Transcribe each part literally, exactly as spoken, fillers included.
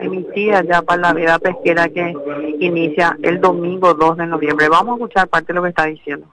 emitida ya para la veda pesquera que inicia el domingo dos de noviembre. Vamos a escuchar parte de lo que está diciendo.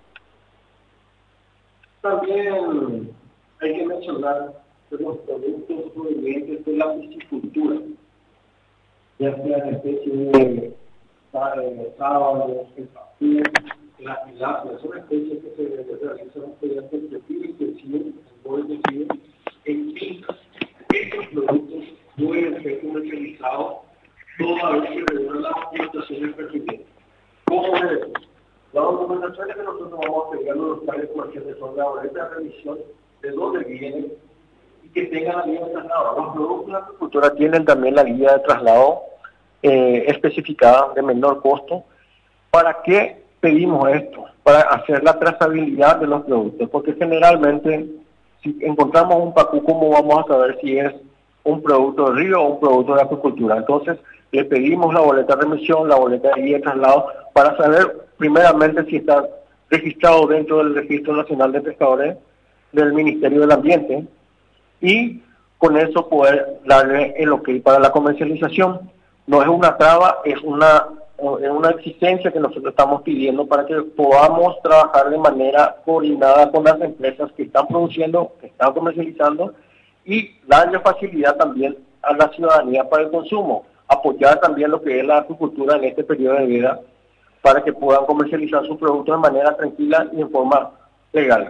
También hay que mencionar que los productos provenientes de la piscicultura, ya sean especies de sábados, el papel, la tilapia, son especies que se realizan mediante el perfil intensivo, el modo intensivo, en fincas. Estos productos pueden ser comercializados toda vez que regulan las documentaciones pertinentes. ¿Cómo es eso? Las documentaciones que nosotros vamos a pedir a los locales comerciales son la boleta de revisión de dónde vienen y que tengan la guía de traslado. Los productos de la agricultura tienen también la guía de traslado eh, especificada de menor costo. ¿Para qué pedimos esto? Para hacer la trazabilidad de los productos, porque generalmente si encontramos un pacú, ¿cómo vamos a saber si es un producto de río o un producto de acuicultura? Entonces le pedimos la boleta de remisión, la boleta de guía de traslado, para saber primeramente si está registrado dentro del Registro Nacional de Pescadores del Ministerio del Ambiente y con eso poder darle el ok para la comercialización. No es una traba, es una, es una exigencia que nosotros estamos pidiendo para que podamos trabajar de manera coordinada con las empresas que están produciendo, que están comercializando y darle facilidad también a la ciudadanía para el consumo, apoyar también lo que es la agricultura en este periodo de vida para que puedan comercializar sus productos de manera tranquila y en forma legal.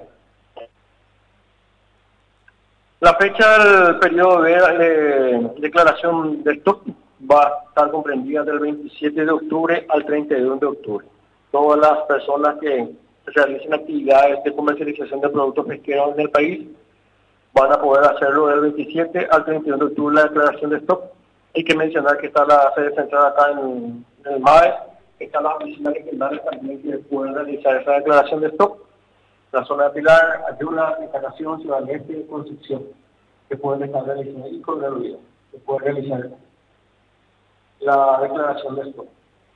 La fecha del periodo de eh, declaración de stock va a estar comprendida del veintisiete de octubre al treinta y uno de octubre. Todas las personas que realicen actividades de comercialización de productos pesqueros en el país van a poder hacerlo del veintisiete al treinta y uno de octubre la declaración de stock. Hay que mencionar que está la sede central acá en, en el M A E, están las oficinas regionales también que pueden realizar esa declaración de stock. La zona de Pilar, Ayula, Encarnación, Ciudad del Este y Concepción, que pueden estar realizando y con Río, que pueden realizar la declaración de stock.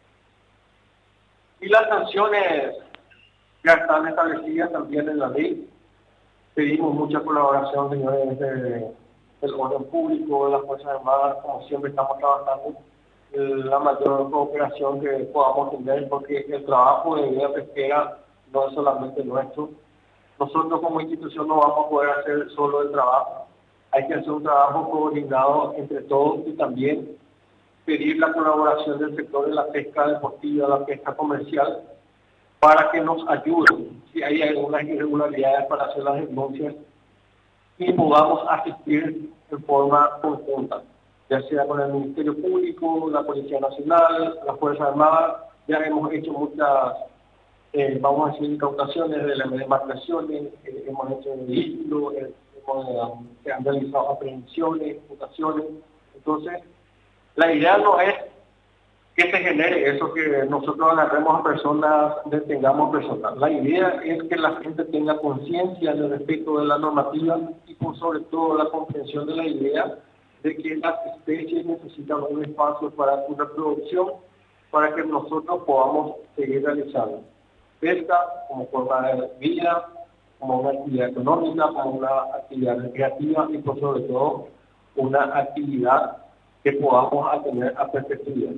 Y las sanciones ya están establecidas también en la ley. Pedimos mucha colaboración, señores, de, del orden público, de las Fuerzas Armadas, como siempre estamos trabajando la mayor cooperación que podamos tener, porque el trabajo de vida pesquera no es solamente nuestro. Nosotros como institución no vamos a poder hacer solo el trabajo. Hay que hacer un trabajo coordinado entre todos y también pedir la colaboración del sector de la pesca deportiva, la pesca comercial, para que nos ayuden si hay algunas irregularidades para hacer las denuncias y podamos asistir en forma conjunta, ya sea con el Ministerio Público, la Policía Nacional, las Fuerzas Armadas. Ya hemos hecho muchas, eh, vamos a decir, incautaciones de las demarcaciones, eh, hemos hecho vehículos, eh, hemos, se han realizado aprehensiones, imputaciones. Entonces, la idea no es que se genere eso, que nosotros agarremos a personas, detengamos personas. La idea es que la gente tenga conciencia del respeto de la normativa y por sobre todo la comprensión de la idea de que las especies necesitan un espacio para su reproducción, para que nosotros podamos seguir realizando pesca como forma de vida, como una actividad económica, como una actividad recreativa y por sobre todo una actividad que podamos tener a perpetuidad.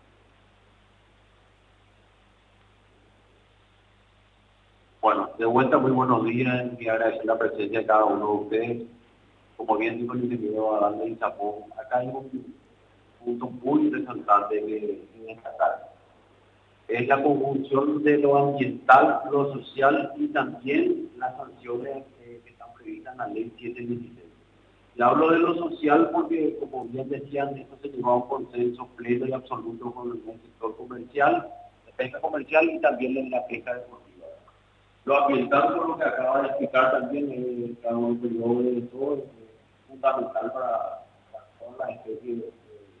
Bueno, de vuelta, muy buenos días y agradecer la presencia de cada uno de ustedes. Como bien dijo el ingeniero Adán y Zapón, acá hay un punto muy interesante en destacar. Es la conjunción de lo ambiental, lo social y también las sanciones eh, que están previstas en la ley setecientos dieciséis. Y hablo de lo social porque, como bien decían, esto se llevó a un consenso pleno y absoluto con el sector comercial, la pesca comercial y también en la pesca deportiva. Lo ambiental, por lo que acaba de explicar también, es el periodo de todo, es fundamental para, para todas las especies de, de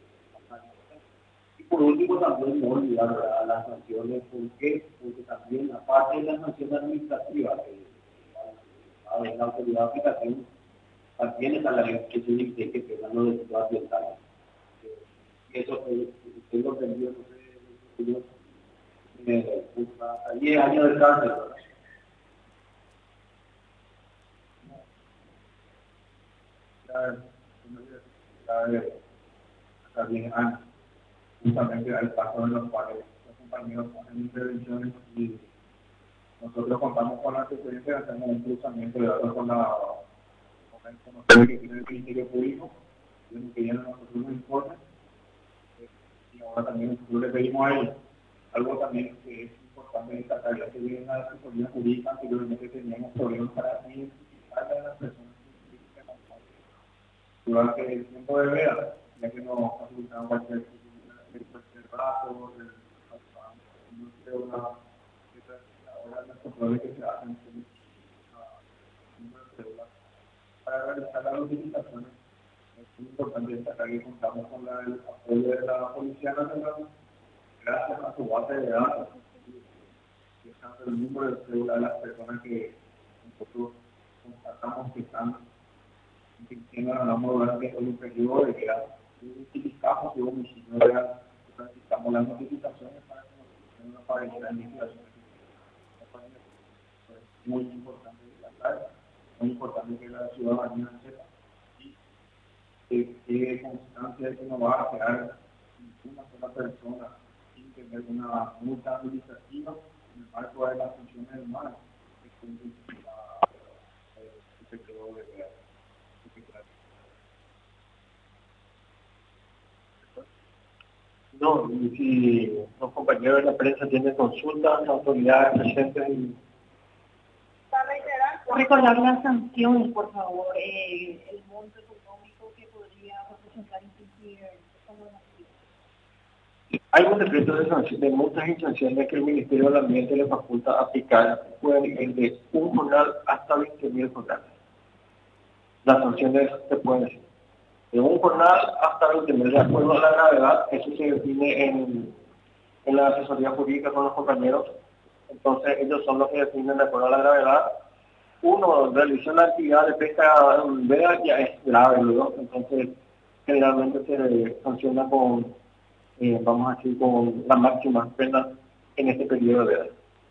y por último también no olvidar a las sanciones. ¿Por qué? Porque también, aparte de las sanciones administrativas, que la, la autoridad de aplicación también está la ley que se dice que pegan los delitos ambientales. Y eso tengo entendido, no sé, eh, hasta diez años de cárcel. hasta diez años, justamente al paso de los cuales los compañeros ponen intervenciones y nosotros contamos con la experiencia, hacemos un cruzamiento de datos con la con el conocimiento que tiene el Ministerio Público, que vienen nosotros los informes, y ahora también nosotros le pedimos a ellos algo también que es importante destacar, ya que viene la asesoría jurídica, anteriormente teníamos problemas para identificar a las personas que durante el tiempo de veda, ya que nos facilitaban cualquier cualquier brazo, el ahora los controles que se hacen para realizar las utilizaciones. Es muy importante destacar que contamos con la, el apoyo de la Policía Nacional, gracias a su base de datos, que es el número de cédula de las personas que nosotros constatamos que están invirtiendo en la moda durante el periodo de vida. Identificamos de homicidio real, practicamos las notificaciones para que nos tengan una pareja de liquidación. Es muy importante destacar, muy importante que la ciudadanía sepa y que quede constancia de que no va a quedar una sola persona sin tener una multa administrativa en el marco de las funciones del mar que se quedó de ver. No, y si los compañeros de la prensa tienen consultas, autoridades presentes y... Recordar las sanciones, por favor, eh, el monto económico que podría representar inclusive como hay un decreto de, sanción, de multas y sanciones que el Ministerio del Ambiente le faculta aplicar, pueden ir de un jornal hasta veinte mil jornales. Las sanciones se pueden decir de un jornal hasta veinte mil, de acuerdo a la gravedad, eso se define en, en la asesoría jurídica con los compañeros. Entonces ellos son los que definen de acuerdo a la gravedad. Uno realiza una actividad de pesca en veda, ya es grave, ¿no? Entonces generalmente se sanciona con, eh, vamos a decir, con la máxima pena en este periodo de veda.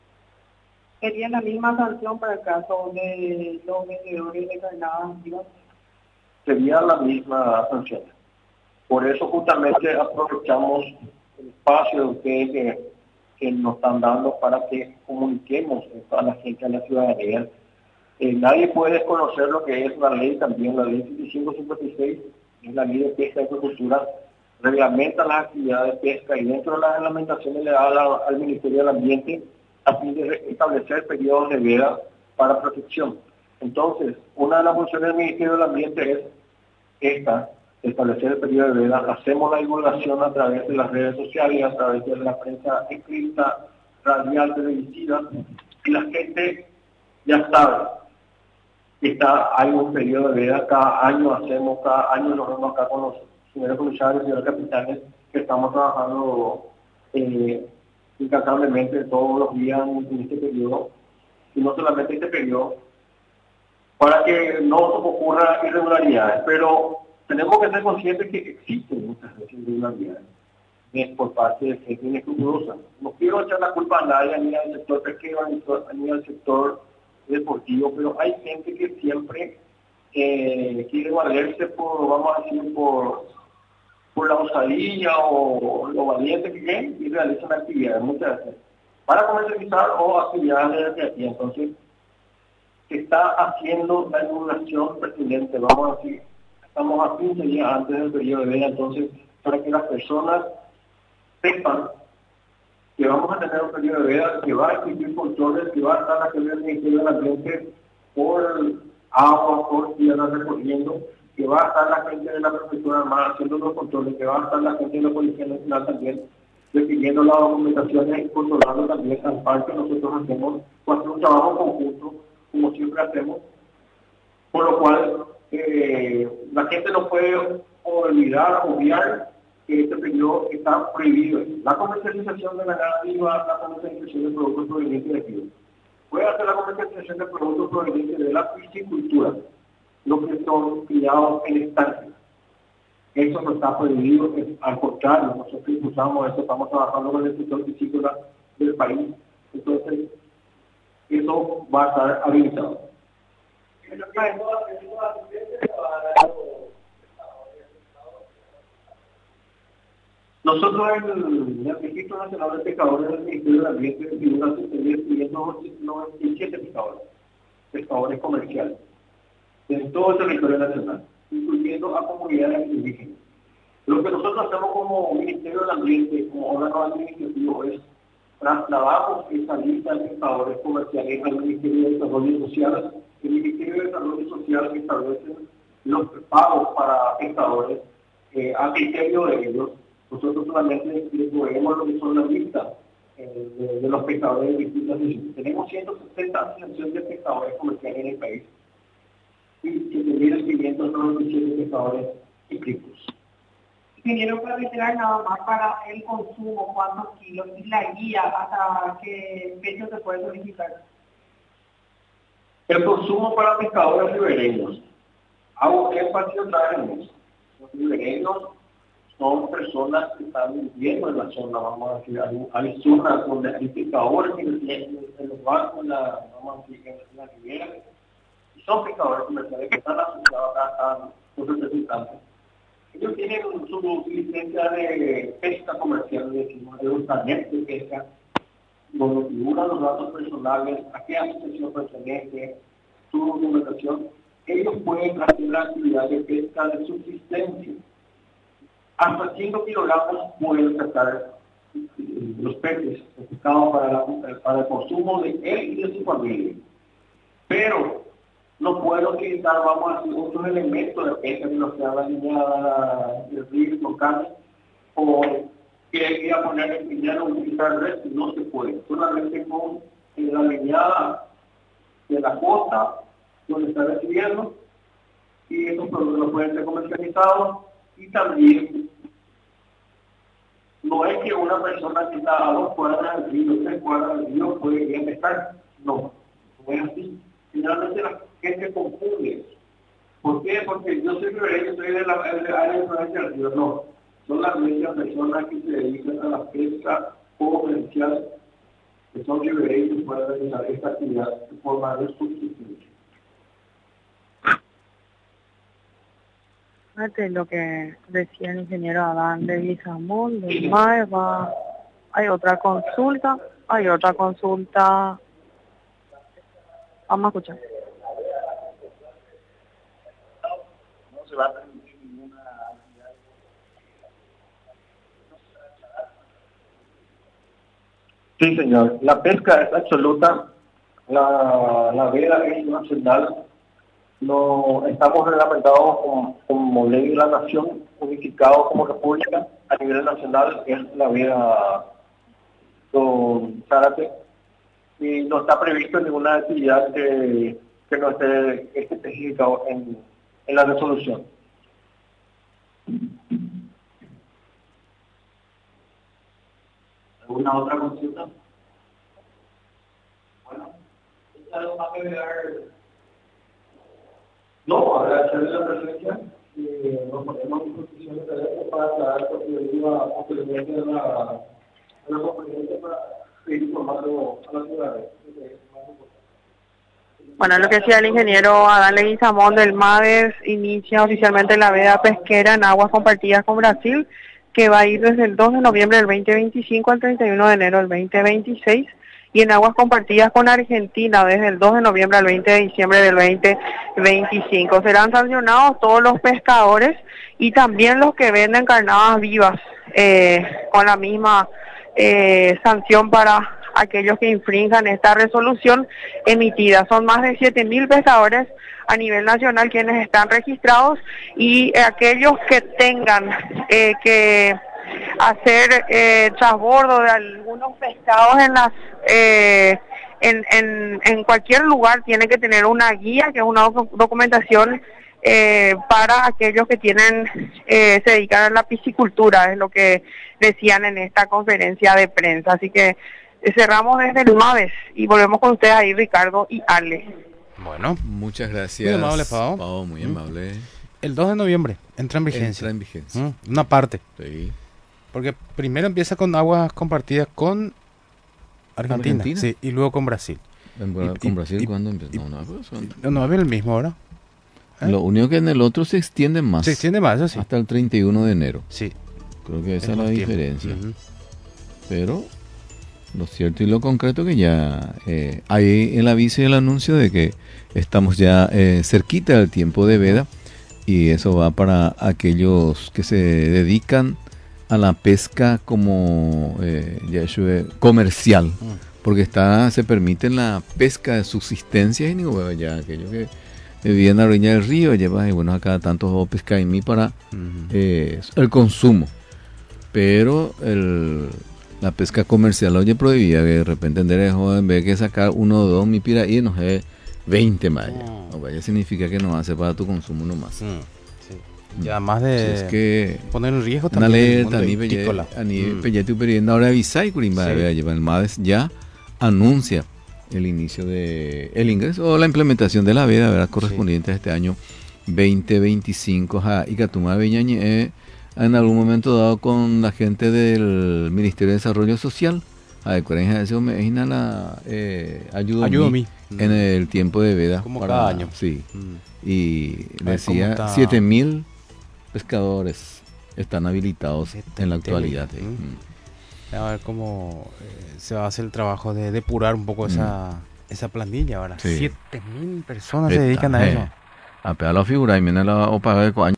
¿Sería la misma sanción para el caso de los vendedores de carnadas antiguas? Sería la misma sanción. Por eso justamente aprovechamos el espacio de ustedes que, que nos están dando para que comuniquemos a la gente, a la ciudadanía. Eh, nadie puede desconocer lo que es la ley también, la ley setenta y cinco cincuenta y seis, es la ley de pesca y acuicultura, reglamenta las actividades de pesca y dentro de las reglamentaciones le da al, al Ministerio del Ambiente a fin de establecer periodos de veda para protección. Entonces, una de las funciones del Ministerio del Ambiente es esta, establecer el periodo de veda. Hacemos la divulgación a través de las redes sociales, a través de la prensa escrita, radial, televisiva, y la gente ya sabe que está, hay un periodo de veda, cada año hacemos, cada año nos vemos acá con los señores comisarios y señores capitanes que estamos trabajando eh, incansablemente todos los días en este periodo, y no solamente este periodo, para que no ocurra irregularidades, pero tenemos que ser conscientes que existen muchas veces irregularidades por parte de gente inescrupulosa. No quiero echar la culpa a nadie, ni al sector pesquero, ni al sector deportivo, pero hay gente que siempre eh, quiere valerse por, vamos a decir, por, por la osadía o lo valiente que es y realizan actividades muchas veces para comercializar o actividades recreativas. Entonces, se está haciendo la divulgación pertinente, vamos a decir, estamos a quince días antes del periodo de veda, entonces, para que las personas sepan que vamos a tener un periodo de veda, que va a existir controles, que va a estar la que el Ministerio del Ambiente por agua, por tierra recorriendo, que va a estar la gente de la Prefectura Armada haciendo los controles, que va a estar la gente de la Policía Nacional también definiendo las documentaciones y controlando también al par que nosotros hacemos, con un trabajo conjunto, como siempre hacemos, por lo cual eh, la gente no puede olvidar, obviar que este periodo está prohibido. La comercialización de la ganado viva, la comercialización de productos provenientes de aquí. Puede hacer la comercialización de productos provenientes de la piscicultura, los que son criados en estancias. Eso no está prohibido, es, al contrario, nosotros impulsamos eso, estamos trabajando con el sector piscícola del país. Entonces, eso va a estar habilitado. Nosotros en el Registro Nacional de Pescadores del Ministerio del Ambiente figuran quinientos noventa y siete pescadores, pescadores comerciales, en todo el territorio nacional, incluyendo a comunidades indígenas. Lo que nosotros hacemos como Ministerio del Ambiente, como órgano administrativo, es trasladamos esa lista de pescadores comerciales al Ministerio de Desarrollo Social. El Ministerio de Desarrollo Social establece los pagos para pescadores eh, a criterio de ellos. Nosotros solamente les proveemos lo que son las listas eh, de, de los pescadores de distintas regiones. Tenemos ciento sesenta asociaciones de pescadores comerciales en el país y siete mil quinientos noventa y siete pescadores inscritos. Ingeniero, para reiterar nada más para el consumo, cuántos kilos y la guía hasta qué fecha se puede solicitar. El consumo para pescadores ribereños. Hago énfasis otra vez en eso. Los ribereños son personas que están viviendo en la zona, vamos a decir, hay, hay zonas donde hay pescadores en, en, en los barcos, en la, vamos a decir, en la ribera, y son pescadores comerciales que están asociados a, a los representantes. Ellos tienen su licencia de pesca comercial, decimos, de un carnet de pesca, donde figuran los datos personales, a qué asociación pertenece, su documentación. Ellos pueden hacer la actividad de pesca de subsistencia. Hasta cinco kilogramos pueden sacar los peces pescados para, para el consumo de él y de su familia. Pero no pueden utilizar, vamos a decir, otros elementos de pesca que no sea la liñada, el río, los carnes, o que hay que poner el piñero, utilizar resto, no se puede. Solamente con la liñada de la costa, donde está recibiendo, y esos productos pueden ser comercializados. Y también no es que una persona que está a dos cuadras del río, tres cuadras del río, puede ir a pescar. No, no es así. Generalmente la gente confunde. ¿Por qué? Porque yo soy ribereño, soy de la área de influencia del río. No, son las mismas personas que se dedican a la pesca comercial, que son ribereños para realizar esta actividad de forma de subsistencia. Lo que decía el ingeniero Adán de Guizamón, del M A E, va, hay otra consulta, hay otra consulta, vamos a escuchar. No se va a permitir ninguna actividad. Sí, señor, la pesca es absoluta, la, la veda es nacional. No, estamos reglamentados como, como ley de la nación, unificados como república, a nivel nacional es la veda con Zárate, y no está previsto ninguna actividad que, que no esté especificado en, en la resolución. ¿Alguna otra consulta? Bueno, ¿está algo más que ver? No, agradecer la presencia y eh, nos ponemos en disposición de teléfono para aclarar posteriormente de la, de la conferencia para seguir informando a la ciudadanía. Bueno, lo que decía el ingeniero Adán Leguizamón del M A D E S, inicia oficialmente la veda pesquera en aguas compartidas con Brasil, que va a ir desde el dos de noviembre del veinte veinticinco al treinta y uno de enero del veinte veintiséis, y en aguas compartidas con Argentina desde el dos de noviembre al veinte de diciembre del veinte veinticinco. Serán sancionados todos los pescadores y también los que venden carnadas vivas, eh, con la misma eh, sanción para aquellos que infrinjan esta resolución emitida. Son más de siete mil pescadores a nivel nacional quienes están registrados, y eh, aquellos que tengan eh, que hacer eh, transbordo de algunos pescados en las eh, en, en, en cualquier lugar tienen que tener una guía, que es una doc documentación eh, para aquellos que tienen eh, se dedican a la piscicultura, es lo que decían en esta conferencia de prensa. Así que eh, cerramos desde el M A D E S y volvemos con ustedes ahí, Ricardo y Ale. Bueno, muchas gracias. Muy amable, Pau. Pau, muy ¿Mm? amable. El dos de noviembre entra en vigencia. Entra en vigencia. ¿Mm? Una parte. Sí. Porque primero empieza con aguas compartidas con Argentina, Argentina. Sí, y luego con Brasil. En, Y- ¿Con y- Brasil y- cuándo empieza? y- No, no, pues son- No, no, es el mismo, ¿verdad? ¿Eh? Lo único que en el otro se extiende más. Se extiende más, eso sí. Hasta el treinta y uno de enero. Sí. Creo que esa es Tenemos la tiempo. diferencia. Ujú. Pero lo cierto y lo concreto que ya eh, hay el aviso y el anuncio de que estamos ya eh, cerquita del tiempo de veda, y eso va para aquellos que se dedican a la pesca como eh, ya eso es comercial, porque está se permite la pesca de subsistencia y digo, bueno, ya aquellos que vivían en la orilla del río lleva y bueno acá tantos pesca en mí para Ujú. eh, el consumo, pero el la pesca comercial oye prohibida, que de repente en joven ve que sacar uno o dos mi pira y no sé veinte más allá. Oh. No vaya significa que no hace para tu consumo nomás. Mm, sí. Y además de Si es que poner en riesgo una también el alerta mundo ni pe vitícola. a ni Mm. pe tu perienda ahora avisai curimba Sí. vea lleva el MADES ya anuncia el inicio de el ingreso o la implementación de la veda, ¿verdad? Correspondiente a este año veinte veinticinco a Icatuma Beñañe eh, en algún momento dado con la gente del Ministerio de Desarrollo Social a eso me imagina la eh, ayuda Ayudo a mí. en el tiempo de veda Como para- cada año. sí Mm. y A ver cómo decía está. siete mil pescadores están habilitados Siete en la mil. actualidad. eh. Mm. A ver cómo eh, se va a hacer el trabajo de depurar un poco esa, esa plantilla ahora. Sí. Siete mil personas se Está, dedican a eh. eso. A pegar la figura y viene la opa de coaño.